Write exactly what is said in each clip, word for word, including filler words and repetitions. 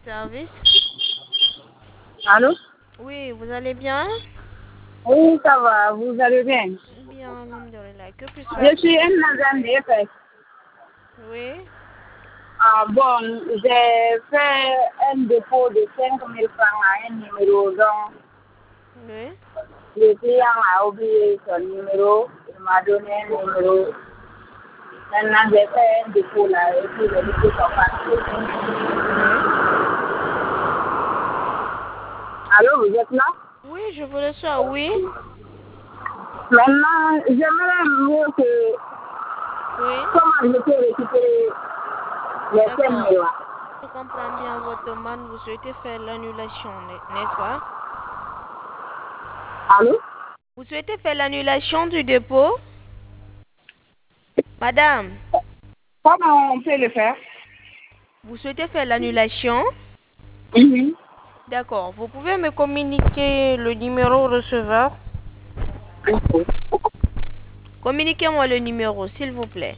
Service. Allô? Oui, vous allez bien? Oui, ça va, vous allez bien? Bien, alhamdoulilah. Que puis-je faire Je pour suis vous? un agent D F S. Oui, Ah, bon, j'ai fait un dépôt de cinq mille francs à un numéro dont oui. le client a oublié son numéro. Il m'a donné un numéro. Maintenant, j'ai fait un dépôt là et puis le dépôt sont partis. Oui. Allô, vous êtes là? Oui, je vous reçois, oui. Maintenant, j'aimerais mieux que Oui. comment je peux récupérer les cinq D'accord. mille là. Je comprends bien votre demande. Vous souhaitez faire l'annulation, n'est- n'est-ce pas? Allô? Vous souhaitez faire l'annulation du dépôt? Madame, Comment on peut le faire? vous souhaitez faire l'annulation? Mhm. D'accord. Vous pouvez me communiquer le numéro receveur? Ok. Communiquez-moi le numéro, s'il vous plaît.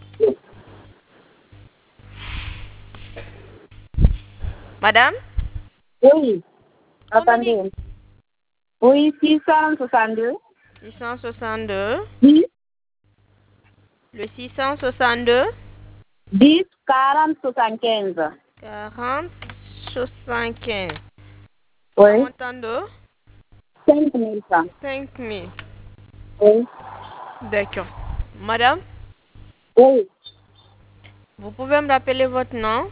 Madame? Oui, Communique. attendez. Oui, six cent soixante-deux. six cent soixante-deux. dix, Le six cent soixante-deux. dix, quarante, soixante-quinze. quarante soixante-quinze. Le Oui, montant de cinq mille francs. cinq mille. Oui, D'accord. Madame, oui, vous pouvez me rappeler votre nom?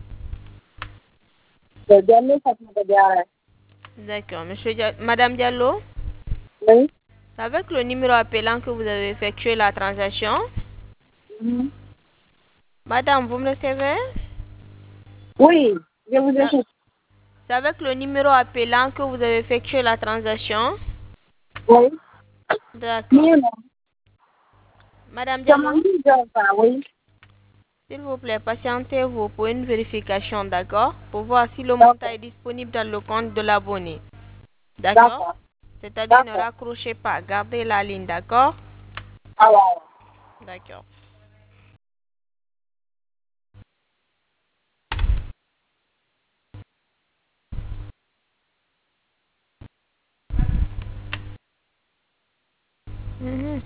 le dernier Fatma Diarra. D'accord. Monsieur Dia- Madame Diallo, Oui. c'est avec le numéro appelant que vous avez effectué la transaction? Mhm. Madame, vous me recevez? Oui, je vous C'est écoute. c'est avec le numéro appelant que vous avez effectué la transaction? Oui. D'accord. Mais non, Madame comment Diallo, dire ça, oui. s'il vous plaît, patientez-vous pour une vérification, d'accord? Pour voir si le montant D'accord, est disponible dans le compte de l'abonné. D'accord? d'accord, C'est-à-dire ne d'accord. raccrochez pas, gardez la ligne, d'accord? Alors, D'accord. Mhm.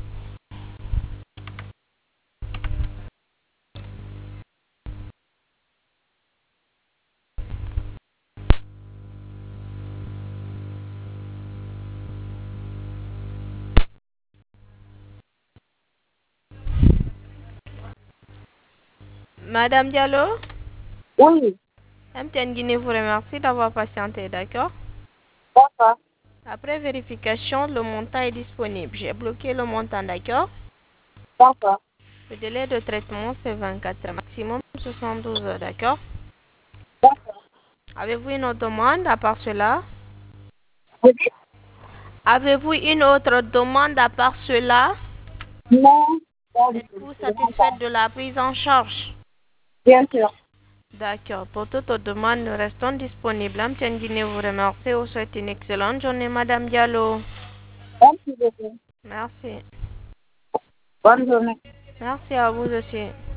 Madame Diallo, oui, M T N Guinée vous remercie d'avoir patienté, d'accord? d'accord, Après vérification, le montant est disponible. J'ai bloqué le montant, d'accord? d'accord, Le délai de traitement, c'est vingt-quatre heures, maximum soixante-douze heures, d'accord? d'accord. Avez-vous une autre demande à part cela? Vous dites? Avez-vous une autre demande à part cela? Non, pas du tout. Êtes-vous Je n'ai satisfaite pas. de la prise en charge? Bien sûr. D'accord. Pour toute autre demande, nous restons disponibles. M T N Guinée vous remercie. Vous souhaite une excellente journée, Madame Diallo. Merci beaucoup. Merci. Bonne journée. Merci à vous aussi.